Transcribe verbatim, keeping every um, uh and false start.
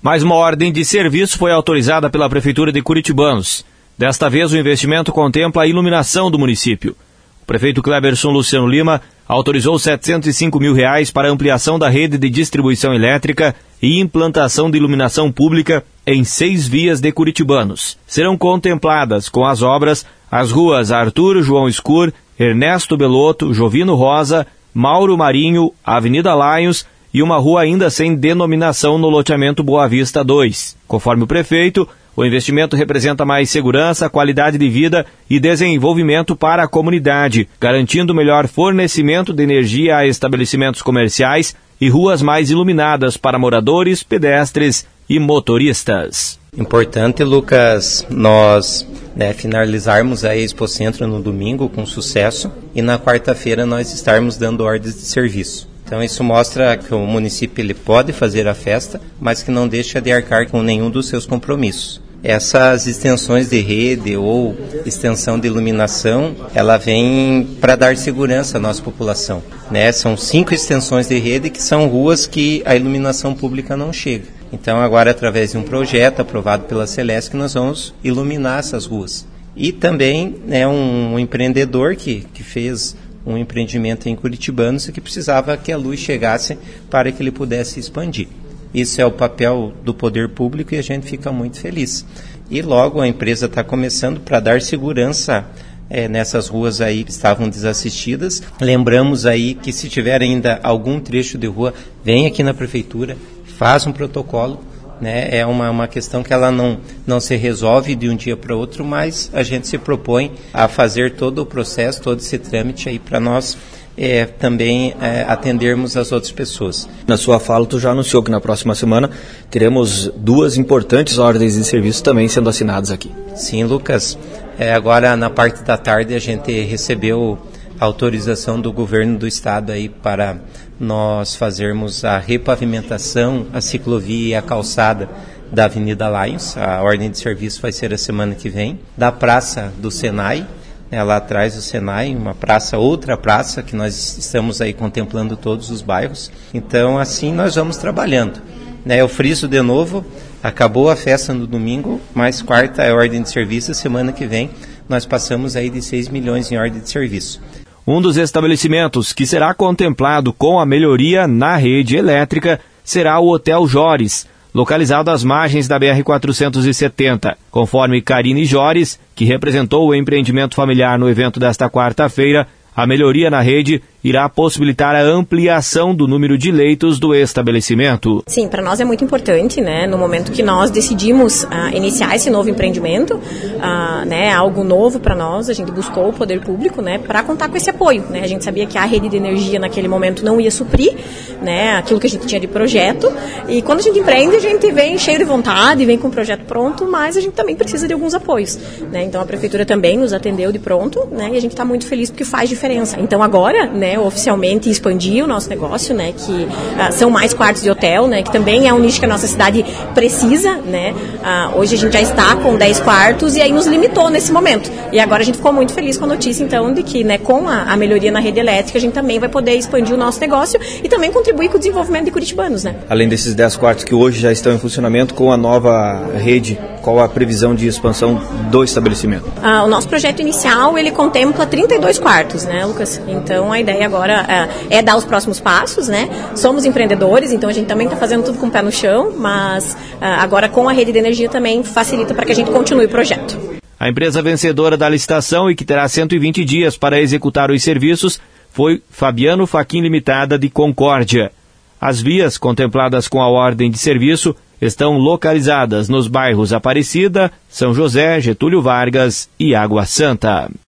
Mais uma ordem de serviço foi autorizada pela Prefeitura de Curitibanos. Desta vez, o investimento contempla a iluminação do município. O prefeito Cleberson Luciano Lima autorizou setecentos e cinco mil reais para ampliação da rede de distribuição elétrica e implantação de iluminação pública em seis vias de Curitibanos. Serão contempladas com as obras as ruas Arthur João Escur, Ernesto Belotto, Jovino Rosa, Mauro Marinho, Avenida Laios e uma rua ainda sem denominação no loteamento Boa Vista dois. Conforme o prefeito, o investimento representa mais segurança, qualidade de vida e desenvolvimento para a comunidade, garantindo melhor fornecimento de energia a estabelecimentos comerciais e ruas mais iluminadas para moradores, pedestres e motoristas. Importante, Lucas, nós né, finalizarmos a Expo Centro no domingo com sucesso e na quarta-feira nós estarmos dando ordens de serviço. Então isso mostra que o município ele pode fazer a festa, mas que não deixa de arcar com nenhum dos seus compromissos. Essas extensões de rede ou extensão de iluminação, ela vem para dar segurança à nossa população. Né? São cinco extensões de rede que são ruas que a iluminação pública não chega. Então agora, através de um projeto aprovado pela Celesc, nós vamos iluminar essas ruas. E também é um, um empreendedor que, que fez um empreendimento em Curitibanos e que precisava que a luz chegasse para que ele pudesse expandir. Isso é o papel do poder público e a gente fica muito feliz. E logo a empresa está começando para dar segurança é, nessas ruas aí que estavam desassistidas. Lembramos aí que se tiver ainda algum trecho de rua, vem aqui na prefeitura, faz um protocolo. Né? É uma, uma questão que ela não, não se resolve de um dia para outro, mas a gente se propõe a fazer todo o processo, todo esse trâmite aí para nós é, também é, atendermos as outras pessoas. Na sua fala, tu já anunciou que na próxima semana teremos duas importantes ordens de serviço também sendo assinadas aqui. Sim, Lucas. É, agora, na parte da tarde, a gente recebeu a autorização do governo do estado aí para nós fazermos a repavimentação, a ciclovia e a calçada da Avenida Laios. A ordem de serviço vai ser a semana que vem. Da Praça do Senai, né, lá atrás do Senai, uma praça, outra praça, que nós estamos aí contemplando todos os bairros. Então, assim nós vamos trabalhando. Né, eu friso de novo, acabou a festa no domingo, mas quarta é a ordem de serviço, semana que vem nós passamos aí de seis milhões em ordem de serviço. Um dos estabelecimentos que será contemplado com a melhoria na rede elétrica será o Hotel Jores, localizado às margens da B R quatrocentos e setenta. Conforme Karine Jores, que representou o empreendimento familiar no evento desta quarta-feira, a melhoria na rede irá possibilitar a ampliação do número de leitos do estabelecimento. Sim, para nós é muito importante, né, no momento que nós decidimos uh, iniciar esse novo empreendimento, uh, né, algo novo para nós, a gente buscou o poder público, né, para contar com esse apoio, né, a gente sabia que a rede de energia naquele momento não ia suprir, né, aquilo que a gente tinha de projeto, e quando a gente empreende, a gente vem cheio de vontade, vem com o projeto pronto, mas a gente também precisa de alguns apoios, né, então a prefeitura também nos atendeu de pronto, né, e a gente está muito feliz porque faz diferença. Então agora, né, oficialmente expandir o nosso negócio, né, que uh, são mais quartos de hotel, né, que também é um nicho que a nossa cidade precisa, né, uh, hoje a gente já está com dez quartos e aí nos limitou nesse momento, e agora a gente ficou muito feliz com a notícia, então, de que, né, com a, a melhoria na rede elétrica, a gente também vai poder expandir o nosso negócio e também contribuir com o desenvolvimento de curitibanos, né. Além desses dez quartos que hoje já estão em funcionamento, com a nova rede, qual a previsão de expansão do estabelecimento? Uh, o nosso projeto inicial, ele contempla trinta e dois quartos, né, Lucas? Então, a ideia agora uh, é dar os próximos passos, né? Somos empreendedores, então a gente também está fazendo tudo com o pé no chão, mas uh, agora com a rede de energia também facilita para que a gente continue o projeto. A empresa vencedora da licitação e que terá cento e vinte dias para executar os serviços foi Fabiano Faquin Limitada de Concórdia. As vias contempladas com a ordem de serviço estão localizadas nos bairros Aparecida, São José, Getúlio Vargas e Água Santa.